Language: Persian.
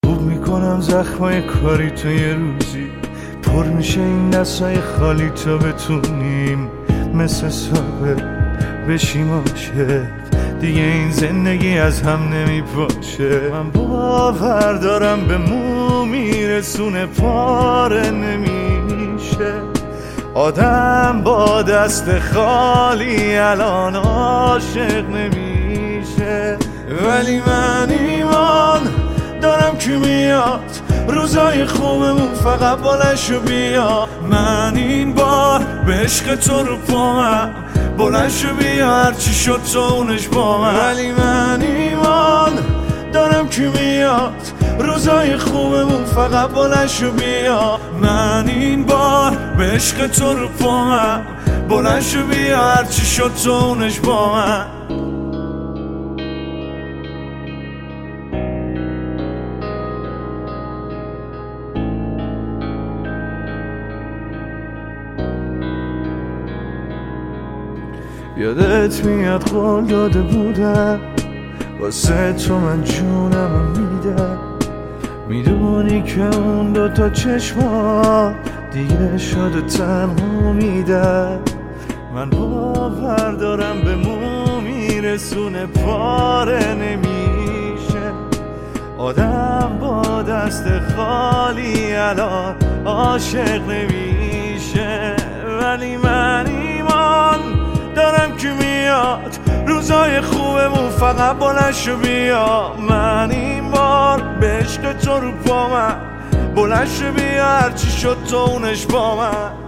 خوب میکنم زخمای کاری تو یه روزی، پر میشه این دستای خالی تا بتونیم مثل ثابت بشیم عاشق. دیگه این زندگی از هم نمیپاشه. من باور دارم به مو میرسونه پاره نمیشه. آدم با دست خالی الان عاشق نمیشه. ولی من ایمان دارم که میاد روزای خوبمون فقط بلنشو بیا. من این بار به عشق تو رو پامم، بلنشو بیا هرچی شد تو اونش با من. ولی من ایمان دارم که میاد روزای خوبمون فقط بلنشو بیا. من این بار به عشق تو رو پامم، بلنشو بیا هرچی شد تو اونش با من. یادت میاد قول داده بودم واسه تو من جونم میدم. میدونی که اون دوتا چشما دیگه شده تنها میدم. من باور دارم به مو میرسونه پاره نمیشه. آدم با دست خالی الان عاشق نمیشه. ولی من ایمان دارم که میاد روزای خوبمون فقط بلنشو بیا. من این بار به عشق تو رو پامم، بلنشو بیا هرچی شد تو اونش با من.